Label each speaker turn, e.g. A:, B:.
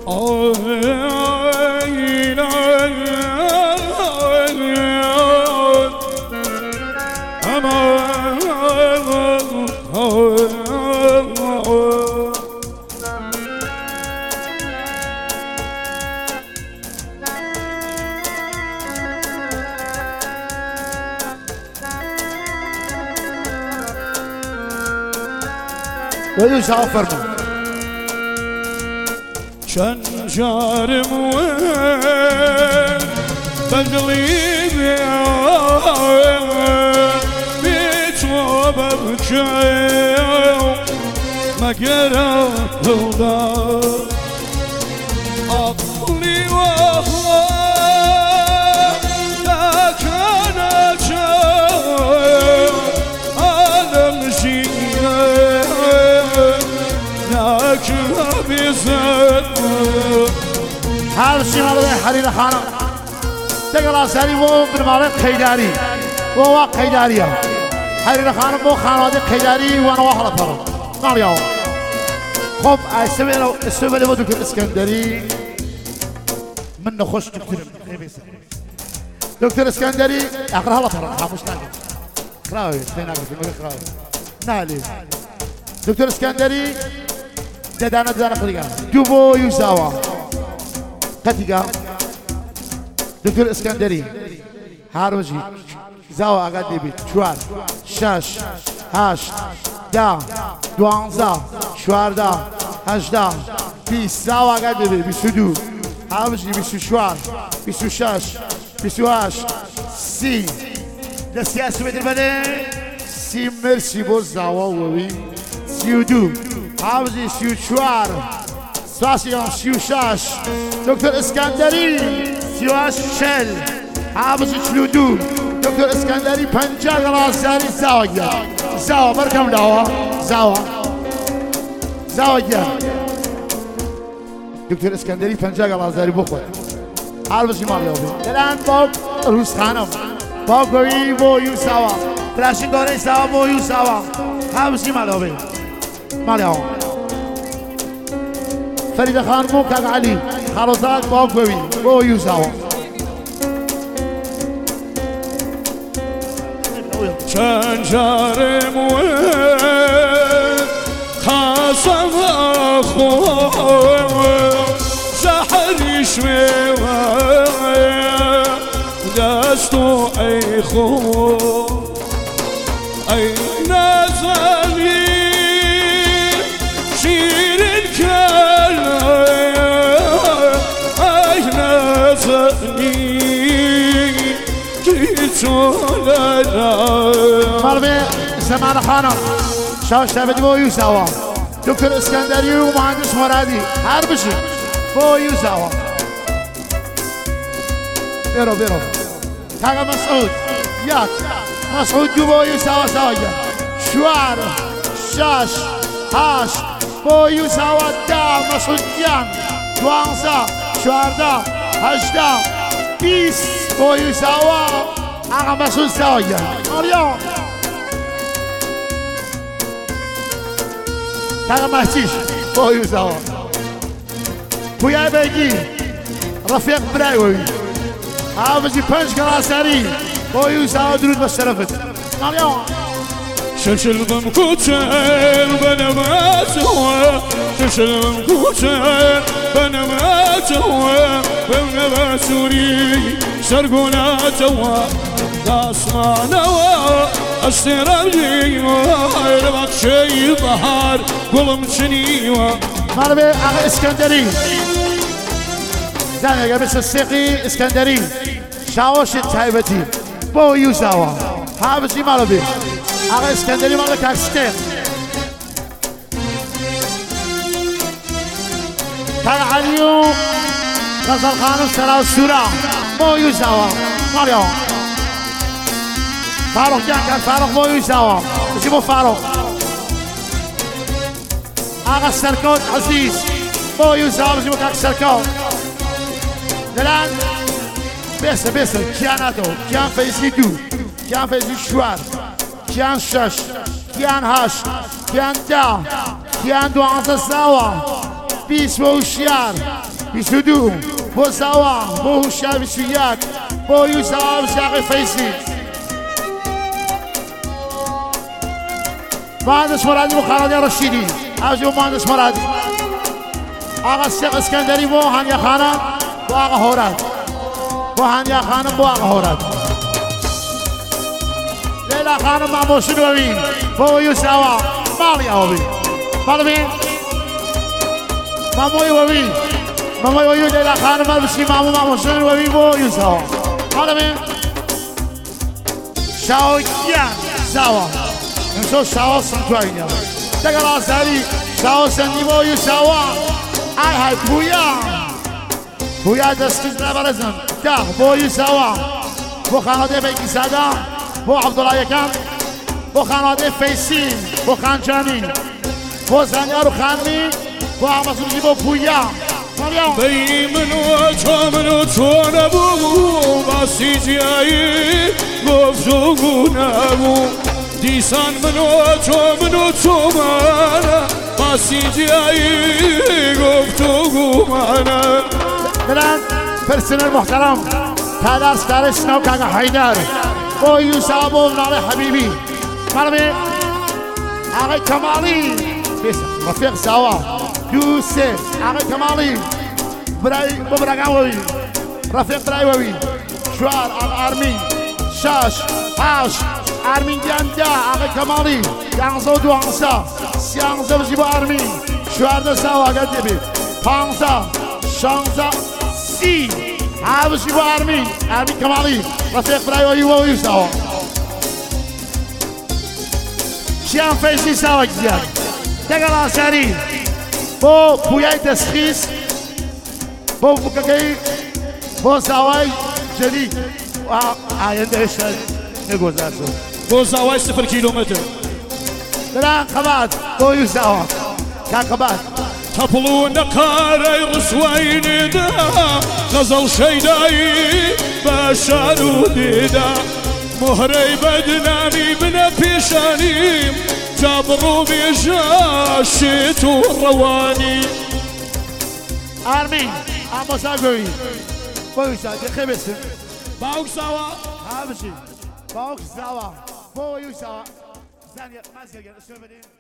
A: ويوسع فرمو
B: كان جارم وين بقلبي بيت وببكي ما قرب الغار عقلي وهو لا كان جار أنا مشيت
A: هذا الشيء مالوي حرير خانم تقرأ سالي مو بالمالك خيداري وواق خيدارية حرير خانم مو خانوادي خيداري وانا واحدة ترى مالياو خب السبب اللي دكتور اسكندري منه خوش دكتور اسكندري اقراها له ترى مش ناقص اقراوي فين ناقص اقراوي نالي دكتور اسكندري ددانا خليقا دوبو يوساوا قتيقا دكتور اسكندري هاروجي زاوا اقادي بيت شوار شاش هاش دا دوانزا شوار دا هاش دا بيس زاوا اقادي بيت بيسودو هاروجي بيسو شوار بيسو شاش بيسو هاش سي دسياسو بدر بني سي مرسي بو زاوا ووي سيودو حافظي سيوشوار ساسيون سيوشاش دكتور اسكندري سيواش شل حافظي شلودو دكتور اسكندري پنجا غراساري زاوية زاوة بركم داوا زاوية دكتور اسكندري پنجا غراساري بخور حافظي مالي اوبي دلان باق روز خانم باق گوی بو یوساوا فلاشین گاره ساوا بو یوساوا حافظي مالي اوبي مالياو فريدة خان مو كاك علي خروزات باقوي بو يوساوا
B: كان جارم وين خاصم اخوه سحر يشوي دستو اي خو اي نازلي
A: مربي سمعنا خانم شاش تبدي بو يوساوا دكتور اسكندري ومهندس مرادي هربشي بو يوساوا بيرو تاقا مسعود ياك مسعود جو بو يوساوا سواجا شوار شاش هاش بو يوساوا دا مسعود جان دوانزا شوار دا هشدا بيس بو يوساوا آقا مسعود سواجا مريم تاقا محتيش بو يوساوا بويا بيجي رفيق برايوي حافظي پنج كراساري بو يوساوا درود بالشرفت مريم
B: شلشل بمكوتين بنا ما سوى شلشل بمكوتين بنا ما سوى بنا ما سوري شرقنا توا اسمع نوا اشتري ربط شي بحر قلم شنيوا
A: مربي اغا اسكندري زاني قبس السيقي اسكندري شاوش التايبتي بو يوساوا حافظي مربي اغا اسكندري مالك اكستير كان عليو غزل خانم سراو السورة بو يوساوا مريم فاروق جان كان فاروق بو يوساوا اسمه فاروق اغا السركوت عزيز بو يوساوا اسمه كاك السركوت دلان بيسا كياناتو كيان فيزي دو كيان فيزي شوار كيان شش كيان هاش كيان دا كيان دوانزا ساوا بيس ووشيار 22 بو سوا بو هوشا 21 بو يوسف ساقي فيسي مهندس مرادي بو خالد رشيدي عاوزو مهندس مرادي آقا الشيخ اسكندري بو هانيا خانم بو آقا هورات بو هانيا خانم بو آقا هورات ليلى خانم مع موشن وبين بو يوسف مالي أوبي مالي ماموي وبين ماموي وبين ليلى خانم البسي مامو مع موشن وبين بو يوسف مالي شاو يان سوا نشو شاو سنتوينيا تقرا سالي شاو سنيبو يوسف هاي بويا دستيز نبرزن که بو يوسف بو خانواده بیکی سادا بو عبدالله یکم بو خانواده فیسی بو خانجانی بو زنیارو خانمی بو احمدسوزی بو پویا
B: بی منو تو نبو باسی جایی گفتگو نبو دیسان منو تو منه باسی جایی گفتگو منه
A: برن پرسنل محترم پدرس درش نو که حیدر با یوسف و نال حبیبی مرمی آقای کمالی رفیق سوا یوسف آقای کمالی برای رفیق برای شوار آرمین شاش هاش آرمین گنده آقای کمالی 11 و 12 13 بزی با آرمین شوار ده سوا گنده بید 15 16 30 عابشي بو آرمین کمالی رفیق برای و یوسف شیان فیسی سوا گزیاد دقل آساری بو پویای تسخیص بو بککی بو سوای جدید آینده اشتر نگذار شد
B: بو سوای 0 کیلومتر
A: دران قباد بو یوسف کان قباد
B: تپلو نقاري رسوين دا غزل شيداي باشارو ديدا مهري بدنامي من بيشاني جابرو بيجاشت الرواني
A: آرمین اما ساقوی بوی ساقی خیبسن
B: باوك سوا
A: هابشی باوک سوا بوی سوا زنی مزگه اسم بدیم